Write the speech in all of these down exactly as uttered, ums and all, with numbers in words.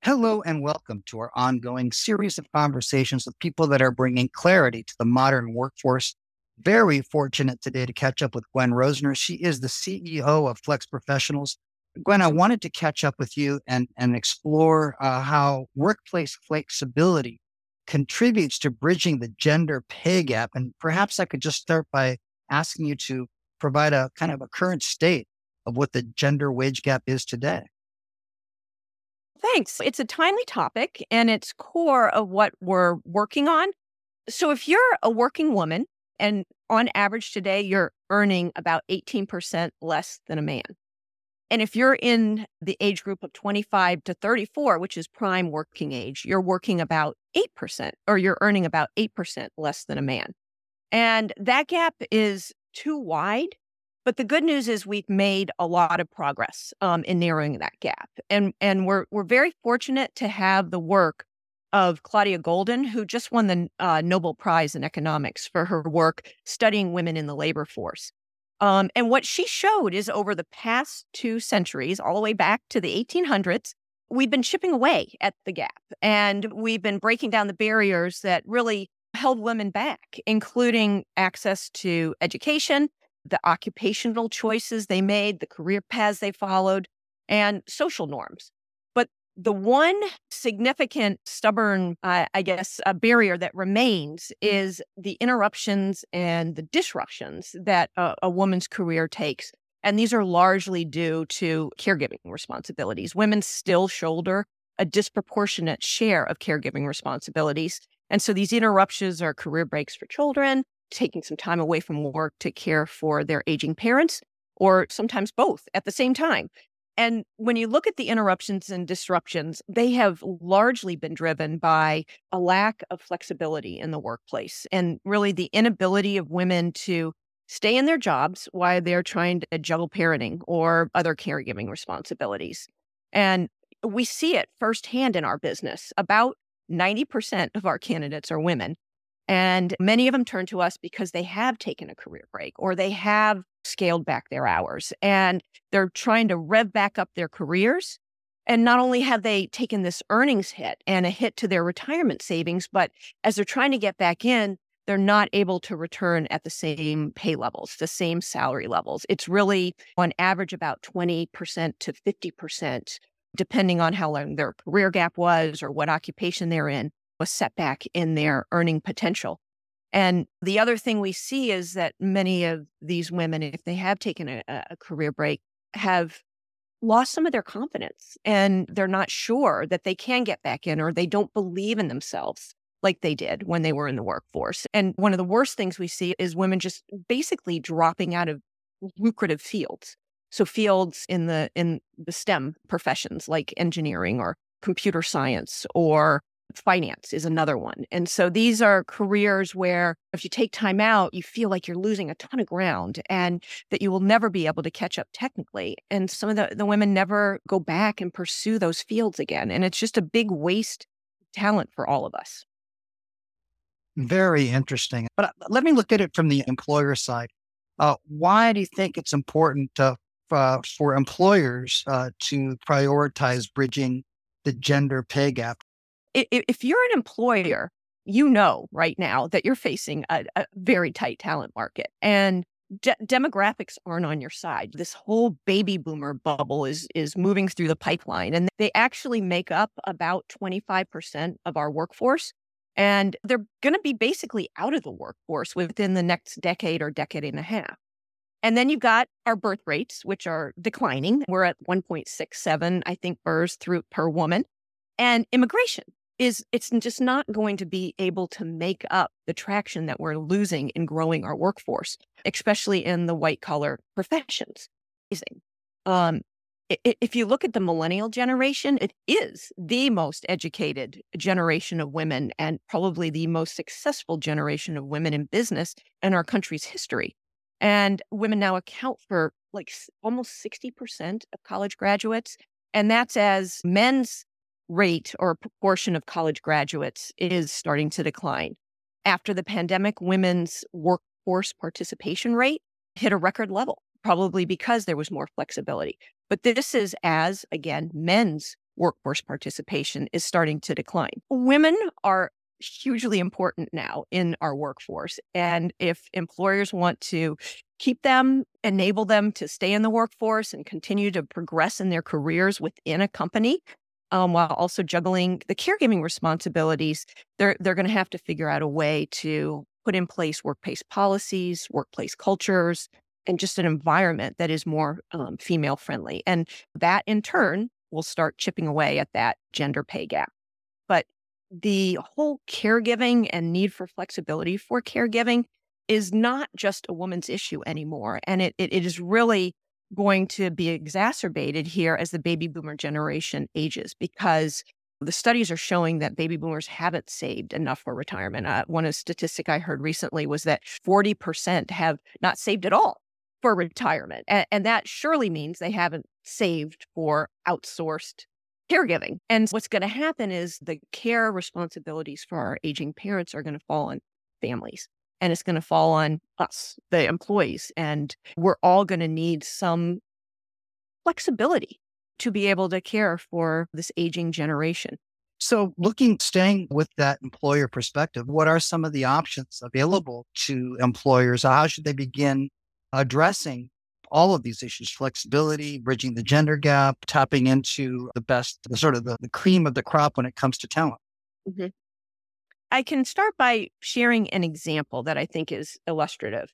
Hello and welcome to our ongoing series of conversations with people that are bringing clarity to the modern workforce. Very fortunate today to catch up with Gwen Rosner. She is the C E O of Flex Professionals. Gwen, I wanted to catch up with you and, and explore uh, how workplace flexibility contributes to bridging the gender pay gap. And perhaps I could just start by asking you to provide a kind of a current state of what the gender wage gap is today. Thanks. It's a timely topic and it's core of what we're working on. So if you're a working woman and on average today, you're earning about eighteen percent less than a man. And if you're in the age group of twenty-five to thirty-four, which is prime working age, you're working about eight percent or you're earning about eight percent less than a man. And that gap is too wide. But the good news is we've made a lot of progress um, in narrowing that gap. And, and we're, we're very fortunate to have the work of Claudia Goldin, who just won the uh, Nobel Prize in Economics for her work studying women in the labor force. Um, and what she showed is over the past two centuries, all the way back to the eighteen hundreds, we've been chipping away at the gap. And we've been breaking down the barriers that really held women back, including access to education, the occupational choices they made, the career paths they followed, and social norms. But the one significant, stubborn, uh, I guess, uh, barrier that remains is the interruptions and the disruptions that a, a woman's career takes. And these are largely due to caregiving responsibilities. Women still shoulder a disproportionate share of caregiving responsibilities. And so these interruptions are career breaks for children, taking some time away from work to care for their aging parents, or sometimes both at the same time. And when you look at the interruptions and disruptions, they have largely been driven by a lack of flexibility in the workplace and really the inability of women to stay in their jobs while they're trying to juggle parenting or other caregiving responsibilities. And we see it firsthand in our business. About ninety percent of our candidates are women. And many of them turn to us because they have taken a career break or they have scaled back their hours and they're trying to rev back up their careers. And not only have they taken this earnings hit and a hit to their retirement savings, but as they're trying to get back in, they're not able to return at the same pay levels, the same salary levels. It's really on average about twenty percent to fifty percent, depending on how long their career gap was or what occupation they're in, a setback in their earning potential. And the other thing we see is that many of these women, if they have taken a, a career break, have lost some of their confidence and they're not sure that they can get back in or they don't believe in themselves like they did when they were in the workforce. And one of the worst things we see is women just basically dropping out of lucrative fields. So fields in the in the STEM professions like engineering or computer science or finance is another one. And so these are careers where if you take time out, you feel like you're losing a ton of ground and that you will never be able to catch up technically. And some of the, the women never go back and pursue those fields again. And it's just a big waste of talent for all of us. Very interesting. But uh, let me look at it from the employer side. Uh, why do you think it's important uh, uh, for employers uh, to prioritize bridging the gender pay gap? If you're an employer, you know right now that you're facing a, a very tight talent market and de- demographics aren't on your side. This whole baby boomer bubble is, is moving through the pipeline and they actually make up about twenty-five percent of our workforce. And they're going to be basically out of the workforce within the next decade or decade and a half. And then you've got our birth rates, which are declining. We're at one point six seven, I think, births through per woman. And immigration is it's just not going to be able to make up the traction that we're losing in growing our workforce, especially in the white collar professions. Um, if you look at the millennial generation, it is the most educated generation of women and probably the most successful generation of women in business in our country's history. And women now account for like almost sixty percent of college graduates. And that's as men's rate or proportion of college graduates is starting to decline. After the pandemic, women's workforce participation rate hit a record level, probably because there was more flexibility. But this is as, again, men's workforce participation is starting to decline. Women are hugely important now in our workforce. And if employers want to keep them, enable them to stay in the workforce and continue to progress in their careers within a company, um, while also juggling the caregiving responsibilities, they're, they're going to have to figure out a way to put in place workplace policies, workplace cultures, and just an environment that is more um, female friendly. And that in turn will start chipping away at that gender pay gap. But the whole caregiving and need for flexibility for caregiving is not just a woman's issue anymore. And it, it, it is really going to be exacerbated here as the baby boomer generation ages, because the studies are showing that baby boomers haven't saved enough for retirement. Uh, one of the statistic I heard recently was that forty percent have not saved at all for retirement. And, and that surely means they haven't saved for outsourced caregiving. And what's going to happen is the care responsibilities for our aging parents are going to fall on families, and it's going to fall on us, the employees. And we're all going to need some flexibility to be able to care for this aging generation. So looking, staying with that employer perspective, what are some of the options available to employers? How should they begin addressing all of these issues: flexibility, bridging the gender gap, tapping into the best, the sort of the, the cream of the crop when it comes to talent? Mm-hmm. I can start by sharing an example that I think is illustrative.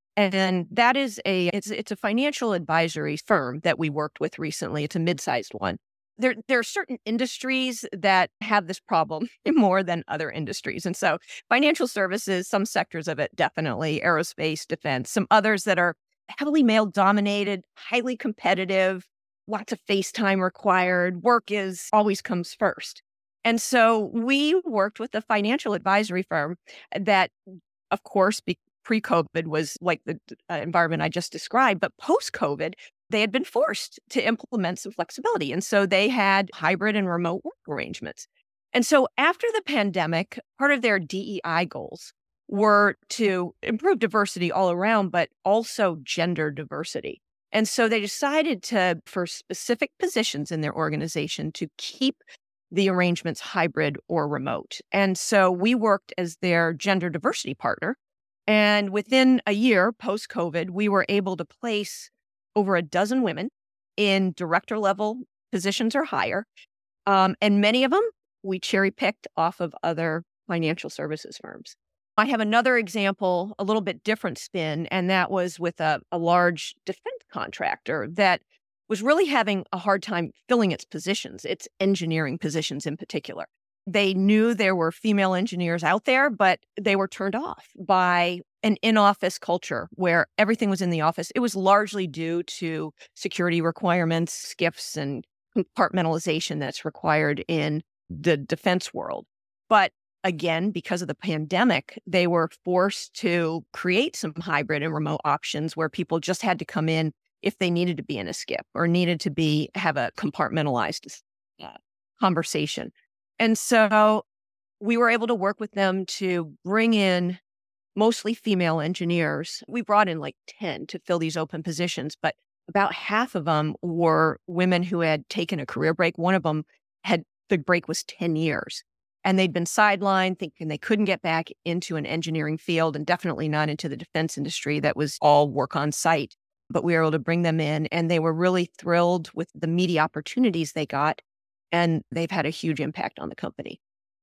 And that is a, it's, it's a financial advisory firm that we worked with recently. It's a mid-sized one. There, there are certain industries that have this problem more than other industries. And so financial services, some sectors of it, definitely, aerospace, defense, some others that are heavily male dominated, highly competitive, lots of face time required. Work is always comes first. And so we worked with a financial advisory firm that, of course, be, pre-COVID was like the uh, environment I just described, but post-COVID, they had been forced to implement some flexibility. And so they had hybrid and remote work arrangements. And so after the pandemic, part of their D E I goals were to improve diversity all around, but also gender diversity. And so they decided to, for specific positions in their organization, to keep the arrangements hybrid or remote. And so we worked as their gender diversity partner. And within a year post-COVID, we were able to place over a dozen women in director level positions or higher. Um, and many of them we cherry picked off of other financial services firms. I have another example, a little bit different spin, and that was with a, a large defense contractor that was really having a hard time filling its positions, its engineering positions in particular. They knew there were female engineers out there, but they were turned off by an in-office culture where everything was in the office. It was largely due to security requirements, SCIFs, and compartmentalization that's required in the defense world. But again, because of the pandemic, they were forced to create some hybrid and remote options where people just had to come in if they needed to be in a SCIF or needed to be have a compartmentalized uh, conversation. And so we were able to work with them to bring in mostly female engineers. We brought in like ten to fill these open positions, but about half of them were women who had taken a career break. One of them had, the break was ten years. And they'd been sidelined, thinking they couldn't get back into an engineering field and definitely not into the defense industry that was all work on site. But we were able to bring them in, and they were really thrilled with the meaty opportunities they got. And they've had a huge impact on the company.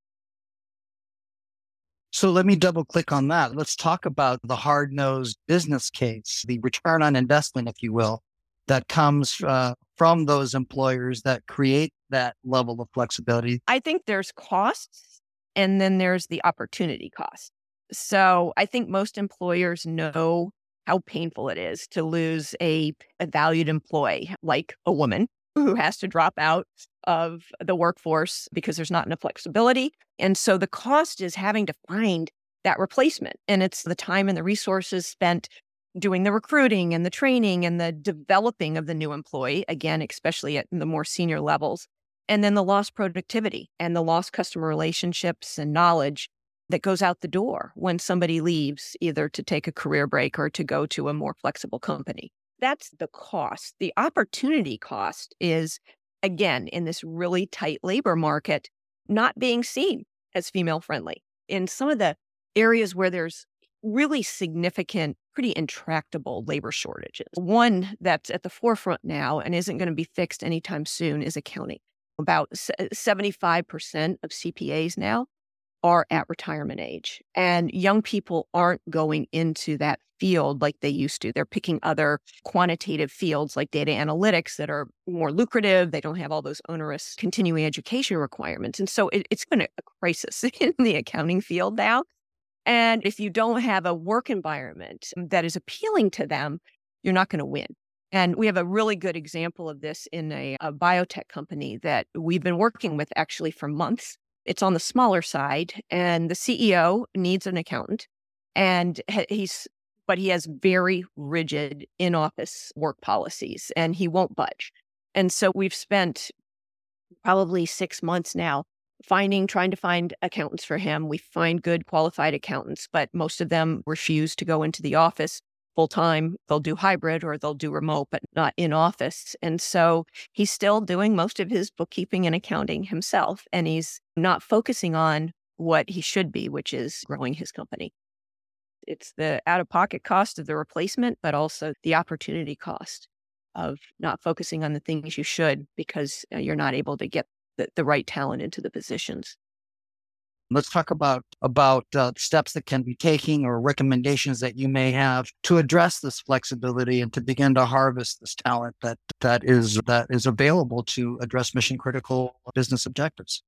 So let me double click on that. Let's talk about the hard-nosed business case, the return on investment, if you will, that comes uh, from those employers that create that level of flexibility. I think there's costs, and then there's the opportunity cost. So I think most employers know how painful it is to lose a, a valued employee, like a woman who has to drop out of the workforce because there's not enough flexibility. And so the cost is having to find that replacement. And it's the time and the resources spent doing the recruiting and the training and the developing of the new employee, again, especially at the more senior levels. And then the lost productivity and the lost customer relationships and knowledge that goes out the door when somebody leaves, either to take a career break or to go to a more flexible company. That's the cost. The opportunity cost is again, in this really tight labor market, not being seen as female friendly. In some of the areas where there's really significant, pretty intractable labor shortages. One that's at the forefront now and isn't going to be fixed anytime soon is accounting. About seventy-five percent of C P As now are at retirement age, and young people aren't going into that field like they used to. They're picking other quantitative fields like data analytics that are more lucrative. They don't have all those onerous continuing education requirements. And so it, it's been a crisis in the accounting field now. And if you don't have a work environment that is appealing to them, you're not going to win. And we have a really good example of this in a, a biotech company that we've been working with actually for months. It's on the smaller side, and the C E O needs an accountant, and he's, but he has very rigid in-office work policies, and he won't budge. And so we've spent probably six months now finding, trying to find accountants for him. We find good qualified accountants, but most of them refuse to go into the office full time. They'll do hybrid or they'll do remote, but not in office. And so he's still doing most of his bookkeeping and accounting himself, and he's not focusing on what he should be, which is growing his company. It's the out-of-pocket cost of the replacement, but also the opportunity cost of not focusing on the things you should because you're not able to get the, the right talent into the positions. Let's talk about about uh, steps that can be taken or recommendations that you may have to address this flexibility and to begin to harvest this talent that that is that is available to address mission critical business objectives.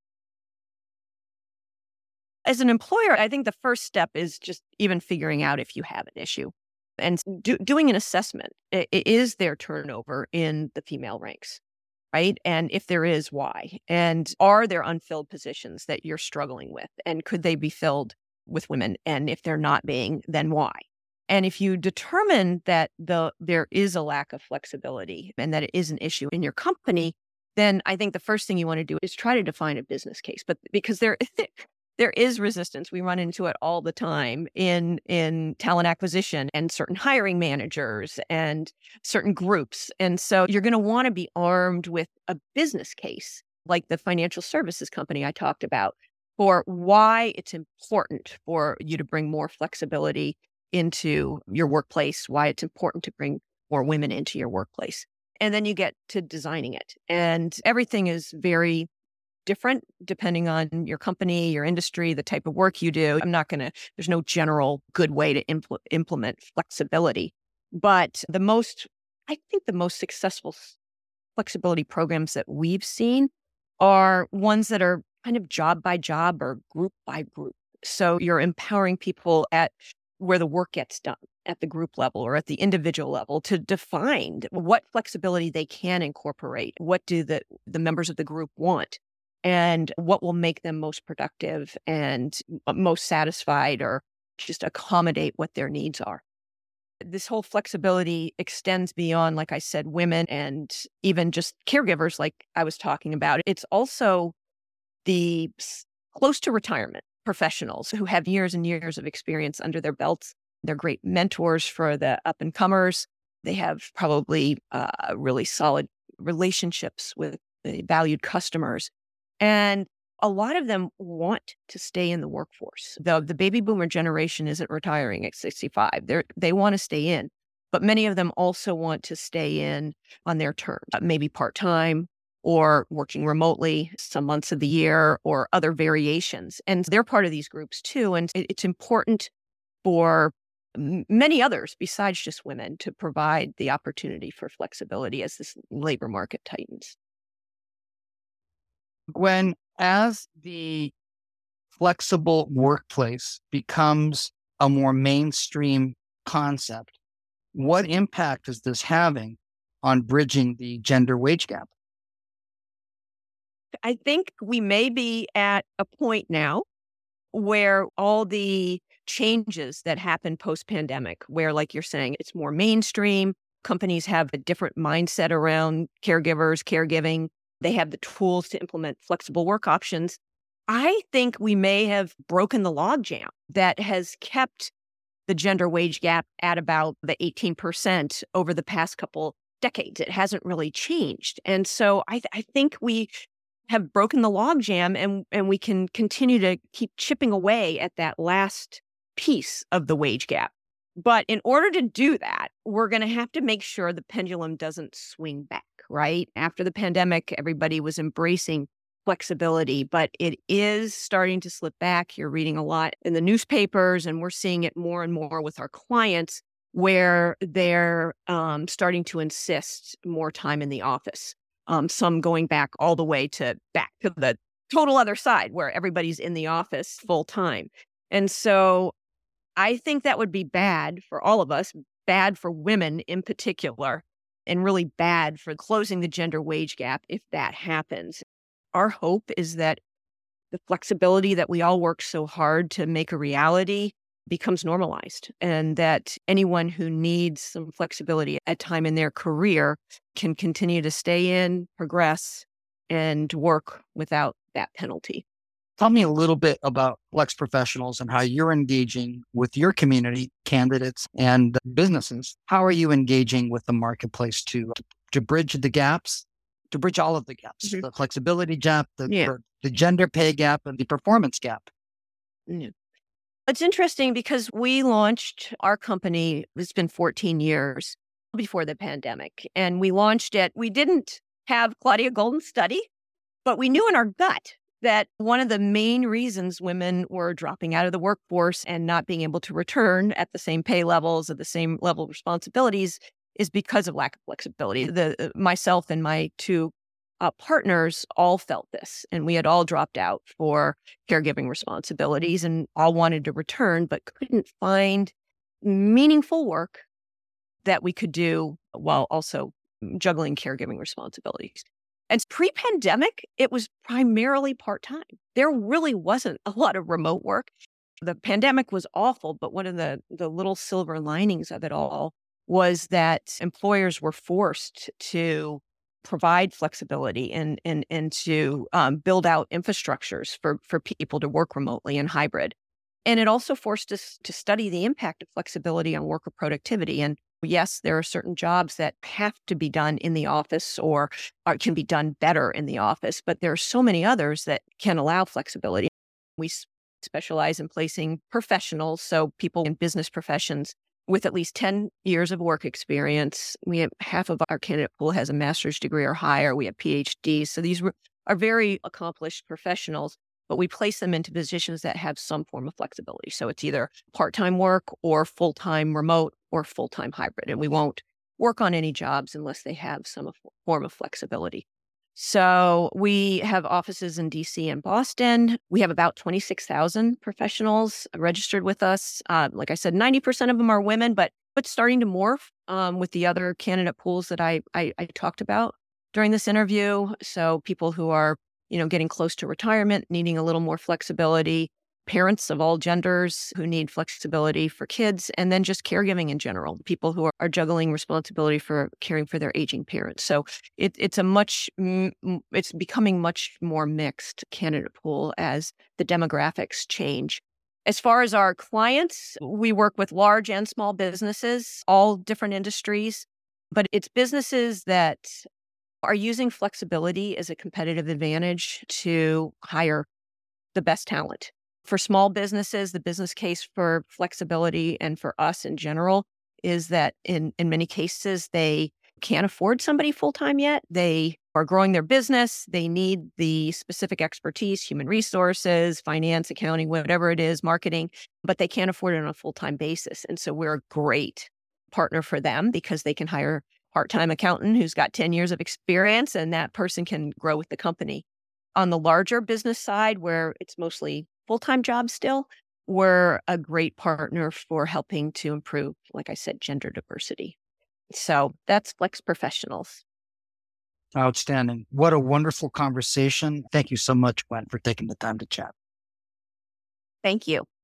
As an employer, I think the first step is just even figuring out if you have an issue and do, doing an assessment. I- Is there turnover in the female ranks? Right? And if there is, why? And are there unfilled positions that you're struggling with? And could they be filled with women? And if they're not being, then why? And if you determine that the there is a lack of flexibility and that it is an issue in your company, then I think the first thing you want to do is try to define a business case. But because there there is resistance, we run into it all the time in in talent acquisition and certain hiring managers and certain groups. And so you're going to want to be armed with a business case, like the financial services company I talked about, for why it's important for you to bring more flexibility into your workplace, why it's important to bring more women into your workplace. And then you get to designing it. And everything is very different depending on your company, your industry, the type of work you do. I'm not going to, there's no general good way to impl- implement flexibility. But the most, I think the most successful flexibility programs that we've seen are ones that are kind of job by job or group by group. So you're empowering people at where the work gets done at the group level or at the individual level to define what flexibility they can incorporate. What do the, the members of the group want? And what will make them most productive and most satisfied or just accommodate what their needs are. This whole flexibility extends beyond, like I said, women and even just caregivers like I was talking about. It's also the close to retirement professionals who have years and years of experience under their belts. They're great mentors for the up-and-comers. They have probably uh, really solid relationships with the valued customers. And a lot of them want to stay in the workforce. The, the baby boomer generation isn't retiring at sixty-five. They're, they want to stay in. But many of them also want to stay in on their terms, maybe part-time or working remotely some months of the year or other variations. And they're part of these groups too. And it, it's important for many others besides just women to provide the opportunity for flexibility as this labor market tightens. When, as the flexible workplace becomes a more mainstream concept, what impact is this having on bridging the gender wage gap? I think we may be at a point now where all the changes that happen post-pandemic, where, like you're saying, it's more mainstream, companies have a different mindset around caregivers, caregiving. They have the tools to implement flexible work options. I think we may have broken the logjam that has kept the gender wage gap at about the eighteen percent over the past couple decades. It hasn't really changed. And so I, th- I think we have broken the logjam, and, and we can continue to keep chipping away at that last piece of the wage gap. But in order to do that, we're going to have to make sure the pendulum doesn't swing back, right? After the pandemic, everybody was embracing flexibility, but it is starting to slip back. You're reading a lot in the newspapers, and we're seeing it more and more with our clients, where they're um, starting to insist more time in the office. Um, some going back all the way to back to the total other side, where everybody's in the office full time. And so I think that would be bad for all of us, bad for women in particular, and really bad for closing the gender wage gap if that happens. Our hope is that the flexibility that we all work so hard to make a reality becomes normalized, and that anyone who needs some flexibility at time in their career can continue to stay in, progress, and work without that penalty. Tell me a little bit about Flex Professionals and how you're engaging with your community, candidates, and businesses. How are you engaging with the marketplace to, to bridge the gaps, to bridge all of the gaps, Mhm. the flexibility gap, the, Yeah. the gender pay gap, and the performance gap? Yeah. It's interesting because we launched our company, it's been fourteen years before the pandemic, and we launched it. We didn't have Claudia Golden's study, but we knew in our gut that one of the main reasons women were dropping out of the workforce and not being able to return at the same pay levels, at the same level of responsibilities, is because of lack of flexibility. The uh, myself and my two uh, partners all felt this, and we had all dropped out for caregiving responsibilities and all wanted to return, but couldn't find meaningful work that we could do while also juggling caregiving responsibilities. And pre-pandemic, it was primarily part-time. There really wasn't a lot of remote work. The pandemic was awful, but one of the, the little silver linings of it all was that employers were forced to provide flexibility and, and, and to um, build out infrastructures for, for people to work remotely and hybrid. And it also forced us to study the impact of flexibility on worker productivity. And yes, there are certain jobs that have to be done in the office or, or can be done better in the office, but there are so many others that can allow flexibility. We s- specialize in placing professionals, so people in business professions with at least ten years of work experience. We have half of our candidate pool has a master's degree or higher. We have P H Ds. So these are very accomplished professionals, but we place them into positions that have some form of flexibility. So it's either part-time work or full-time remote or full-time hybrid. And we won't work on any jobs unless they have some form of flexibility. So we have offices in D C and Boston. We have about twenty-six thousand professionals registered with us. Uh, like I said, ninety percent of them are women, but it's starting to morph um, with the other candidate pools that I, I, I talked about during this interview. So people who are, you know, getting close to retirement, needing a little more flexibility, parents of all genders who need flexibility for kids, and then just caregiving in general, people who are, are juggling responsibility for caring for their aging parents. So it, it's a much, it's becoming much more mixed candidate pool as the demographics change. As far as our clients, we work with large and small businesses, all different industries, but it's businesses that are using flexibility as a competitive advantage to hire the best talent. For small businesses, the business case for flexibility and for us in general is that in, in many cases, they can't afford somebody full-time yet. They are growing their business. They need the specific expertise, human resources, finance, accounting, whatever it is, marketing, but they can't afford it on a full-time basis. And so we're a great partner for them because they can hire part-time accountant who's got ten years of experience, and that person can grow with the company. On the larger business side, where it's mostly full-time jobs still, we're a great partner for helping to improve, like I said, gender diversity. So that's Flex Professionals. Outstanding. What a wonderful conversation. Thank you so much, Gwen, for taking the time to chat. Thank you.